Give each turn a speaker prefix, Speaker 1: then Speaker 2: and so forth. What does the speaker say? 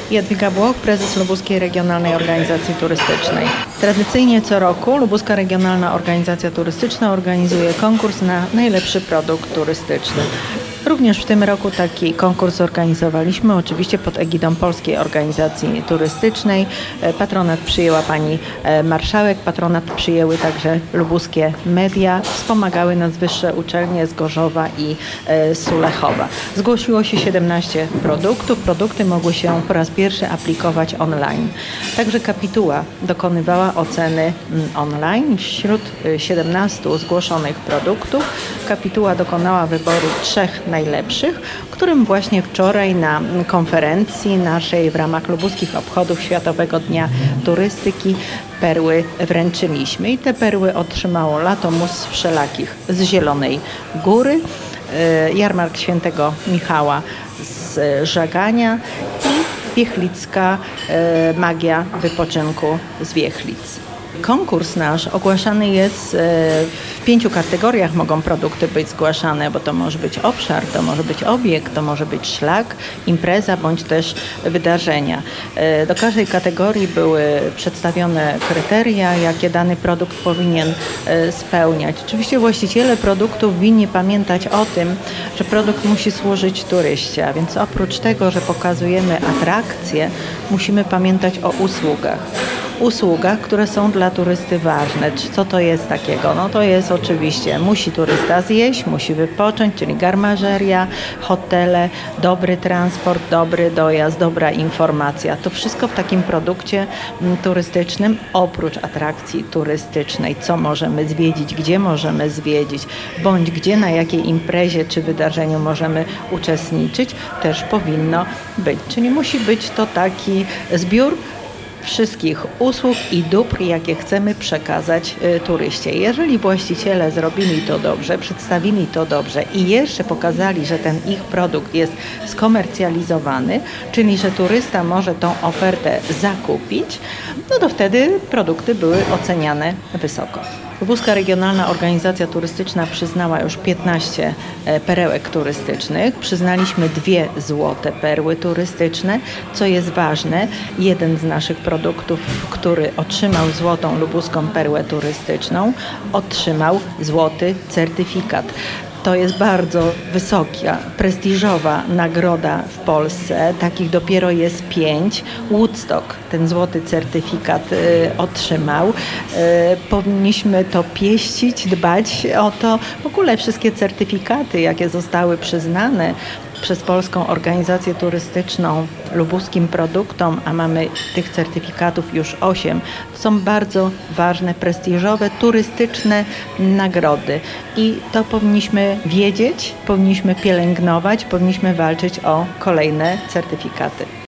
Speaker 1: Jadwiga Błoch, prezes Lubuskiej Regionalnej Organizacji Turystycznej. Tradycyjnie co roku Lubuska Regionalna Organizacja Turystyczna organizuje konkurs na najlepszy produkt turystyczny. Również w tym roku taki konkurs zorganizowaliśmy, oczywiście pod egidą Polskiej Organizacji Turystycznej. Patronat przyjęła pani marszałek, patronat przyjęły także lubuskie media, wspomagały nas wyższe uczelnie z Gorzowa i Sulechowa. Zgłosiło się 17 produktów. Produkty mogły się po raz pierwszy aplikować online. Także kapituła dokonywała oceny online. Wśród 17 zgłoszonych produktów kapituła dokonała wyboru 3 najlepszych, którym właśnie wczoraj na konferencji naszej w ramach lubuskich obchodów Światowego Dnia Turystyki perły wręczyliśmy. I te perły otrzymało Latomus Wszelakich z Zielonej Góry, Jarmark Świętego Michała z Żagania i Wiechlicka Magia Wypoczynku z Wiechlic. Konkurs nasz ogłaszany jest w 5 kategoriach, mogą produkty być zgłaszane, bo to może być obszar, to może być obiekt, to może być szlak, impreza bądź też wydarzenia. Do każdej kategorii były przedstawione kryteria, jakie dany produkt powinien spełniać. Oczywiście właściciele produktów winni pamiętać o tym, że produkt musi służyć turyście, a więc oprócz tego, że pokazujemy atrakcje, musimy pamiętać o usługach, które są dla turysty ważne. Co to jest takiego? No to jest oczywiście, musi turysta zjeść, musi wypocząć, czyli garmażeria, hotele, dobry transport, dobry dojazd, dobra informacja. To wszystko w takim produkcie turystycznym, oprócz atrakcji turystycznej, co możemy zwiedzić, gdzie możemy zwiedzić, bądź gdzie, na jakiej imprezie czy wydarzeniu możemy uczestniczyć, też powinno być. Czyli musi być to taki zbiór wszystkich usług i dóbr, jakie chcemy przekazać turyście. Jeżeli właściciele zrobili to dobrze, przedstawili to dobrze i jeszcze pokazali, że ten ich produkt jest skomercjalizowany, czyli że turysta może tą ofertę zakupić, no to wtedy produkty były oceniane wysoko. Lubuska Regionalna Organizacja Turystyczna przyznała już 15 perełek turystycznych. Przyznaliśmy 2 złote perły turystyczne. Co jest ważne, jeden z naszych produktów, który otrzymał złotą lubuską perłę turystyczną, otrzymał złoty certyfikat. To jest bardzo wysoka, prestiżowa nagroda w Polsce. Takich dopiero jest 5. Woodstock ten złoty certyfikat otrzymał. Powinniśmy to pieścić, dbać o to. W ogóle wszystkie certyfikaty, jakie zostały przyznane przez Polską Organizację Turystyczną lubuskim produktom, a mamy tych certyfikatów już 8, są bardzo ważne, prestiżowe, turystyczne nagrody. I to powinniśmy wiedzieć, powinniśmy pielęgnować, powinniśmy walczyć o kolejne certyfikaty.